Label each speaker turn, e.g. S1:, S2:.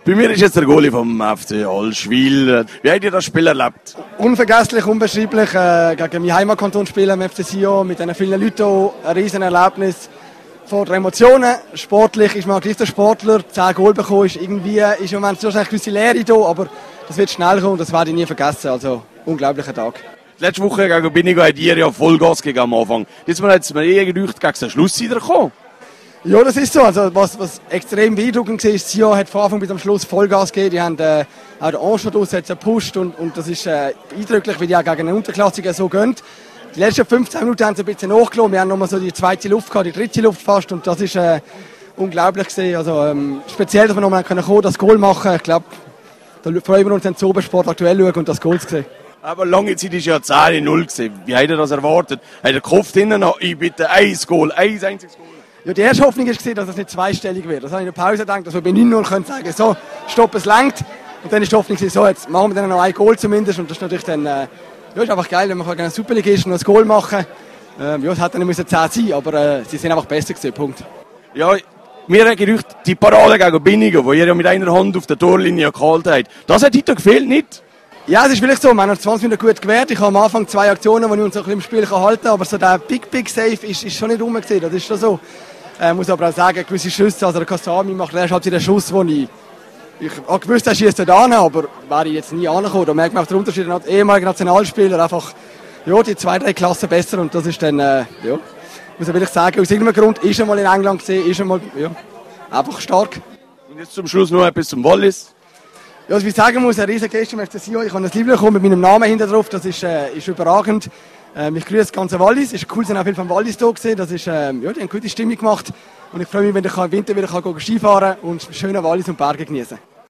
S1: Bei mir ist jetzt der Goalie vom FC Allschwil. Wie habt ihr das Spiel erlebt?
S2: Unvergesslich, unbeschreiblich. Gegen mein Heimatkanton spielen im FC Sion mit diesen vielen Leuten. Ein riesen Erlebnis. Von den Emotionen. Sportlich ist man gleich der Sportler. 10 Goal bekommen ist irgendwie, ist im Moment eine gewisse Leere da, aber das wird schnell kommen und das werde ich nie vergessen. Also, unglaublicher Tag.
S1: Letzte Woche gegen Binigo hat ihr ja Vollgas gegeben am Anfang. Jetzt hat es mir gedacht, gegen den Schluss wieder gekommen.
S2: Ja, das ist so. Also, was extrem beeindruckend war, Sion hat von Anfang bis am Schluss Vollgas gegeben. Die haben auch den Anschluss gepusht und das ist eindrücklich, wie die auch gegen einen Unterklassiker so gehen. Die letzten 15 Minuten haben sie ein bisschen nachgelassen. Wir haben nochmal so die zweite Luft gehabt, die dritte Luft fast. Und das ist unglaublich gewesen. Also, speziell, dass wir nochmal das Goal machen können. Ich glaube, da freuen wir uns, den Zobensport aktuell schauen und das Goal zu sehen.
S1: Aber lange Zeit war ja 10-0 gewesen. Wie habt ihr das erwartet? Habt ihr gehofft, hinten noch, ich bitte, ein einziges Goal?
S2: Ja, die erste Hoffnung war, dass es nicht zweistellig wird. Das habe ich in der Pause gedacht, dass wir bei 9-0 sagen können, so, stopp, es langt. Und dann ist die Hoffnung, so, jetzt machen wir dann noch ein Goal zumindest. Und das ist natürlich dann, ja, ist einfach geil, wenn man gegen eine Superligist noch ein Goal machen kann. Ja, es hätte dann nicht 10 sein, aber sie sind einfach besser gewesen, Punkt.
S1: Ja, mir hat gedacht, die Parade gegen Binigo, wo ihr ja mit einer Hand auf der Torlinie gehalten habt, das hat heute gefehlt, nicht?
S2: Ja, es ist vielleicht so, wir haben 20 Minuten gut gewehrt. Ich habe am Anfang 2 Aktionen, die ich uns ein bisschen im Spiel halten kann, aber so der Big Save ist schon nicht rumgesehen, das ist schon so. Ich muss aber auch sagen, gewisse Schüsse, also der Kasami macht erst halt den Schuss, wo ich auch gewusst habe, er schießt dort an, aber wäre ich jetzt nie angekommen. Da merkt man auch den Unterschied, ehemaliger Nationalspieler, einfach, ja, die 2-3 Klassen besser und das ist dann, ja, muss ich wirklich sagen, aus irgendeinem Grund ist er mal in England gesehen, ist er mal, ja, einfach stark.
S1: Und jetzt zum Schluss noch etwas zum Wallis.
S2: Ja, was ich sagen muss, ein riesen Gast im FC Sion. Ich habe ein Liebling bekommen mit meinem Namen hinter drauf. Das ist überragend. Ich grüße das ganze Wallis. Es ist cool, dass auch viele vom Wallis da gesehen. Das ist, ja, die haben eine gute Stimmung gemacht. Und ich freue mich, wenn ich im Winter wieder Skifahren kann und schöne Wallis und Berge genießen kann.